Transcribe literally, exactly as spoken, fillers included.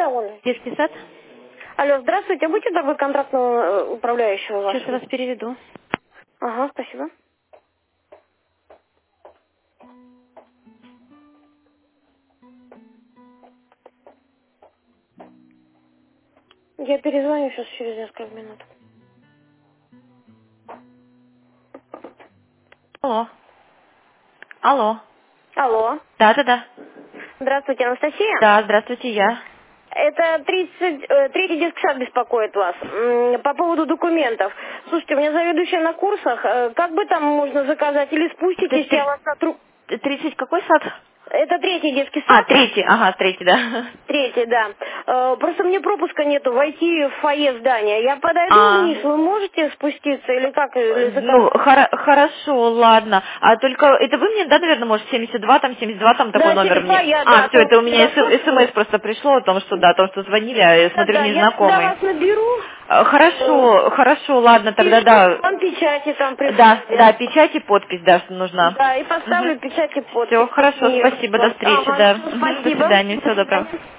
Да, он. Детский сад? Алло, здравствуйте. Будьте добры, контрактного э, управляющего вашего. Сейчас я вас переведу. Ага, спасибо. Я перезвоню сейчас через несколько минут. Алло. Алло. Алло. Да-да-да. Здравствуйте, Анастасия. Да, здравствуйте, я. Это тридцать, э, третий детский сад беспокоит вас. М, По поводу документов. Слушайте, у меня заведующая на курсах. Э, Как бы там можно заказать? Или Это спуститесь, я три- вас сотру... тридцать какой сад? Это третий детский А, сад. третий, ага, третий, да. Третий, да. Э, Просто мне пропуска нету войти в фойе здания. Я подойду А, вниз, вы можете спуститься или как? Или ну, заказать? хоро- хорошо, ладно. А только, это вы мне, да, наверное, может, семьдесят два, там, семьдесят два, там такой Да, номер семьдесят два, мне. я, А, да, все, это у меня сорок смс просто пришло о том, что, да, о том, что звонили, а я Да, смотрю, да, я тогда незнакомый. вас наберу. А, э, Хорошо, хорошо, ладно, И тогда, да. вам печати там Да, пришлю. да, печать и подпись, да, что нужна. Да, и поставлю печать и Все, подпись. хорошо, Нет, спасибо, до вот. встречи, Ага, да. всё, Мгм, до спасибо. свидания, До всего доброго. свидания.